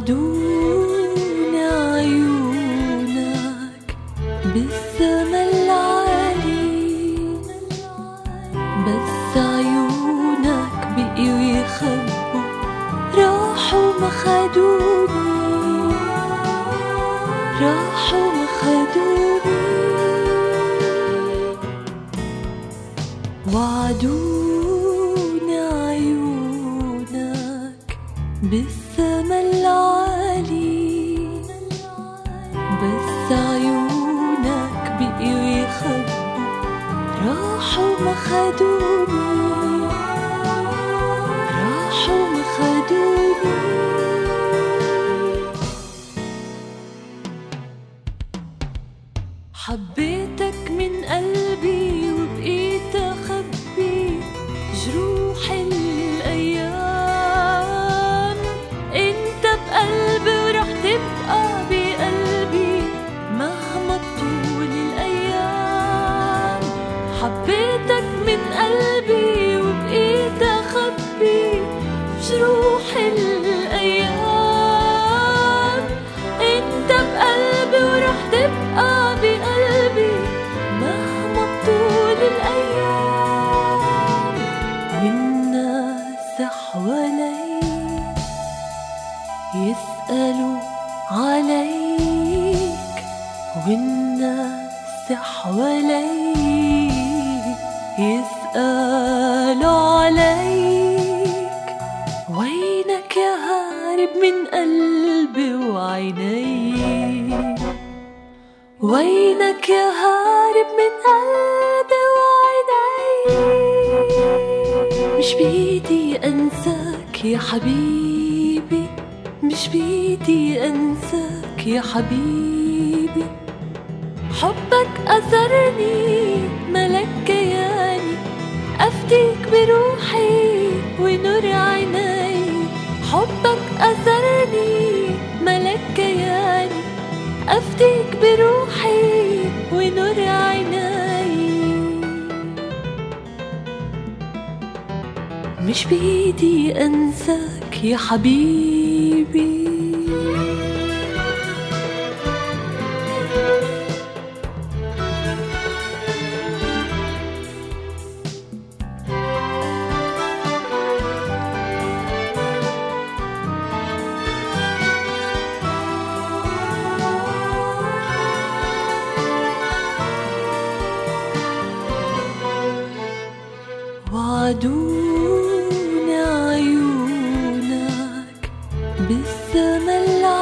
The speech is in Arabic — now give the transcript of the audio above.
وعدوني عيونك بالسما العالي، بس عيونك بقيوا يخبوا، راحوا ما خدوني، راحوا ما خدوني. وعدوني عيونك بالسما العالي، بس عيونك بقيوا يخبوا، راحوا ما خدوني، راحوا ما خدوني. حبيتك من قلبي وبقيت أخبي جروح الأيام، انت بقلبي ورح تبقى بقلبي مهما تطول الأيام. حبيتك من قلبي وبقيت أخبي جروح الأيام، انت بقلبي ورح تبقى بقلبي مهما تطول الأيام. والناس حواليك يسألوا عليك، والناس حواليك يسألوا عليك. وينك يا هارب من قلبي وعيني، وينك يا هارب من قلبي وعيني. مش بيدي أنساك يا حبيبي، مش بيدي أنساك يا حبيبي. حبك أثرني ملك كياني، أفديك بروحي ونور عيني. حبك أثرني ملك كياني، أفديك بروحي ونور عيني. مش بإيدي أنساك يا حبيبي. وعدوني عيونك بالسما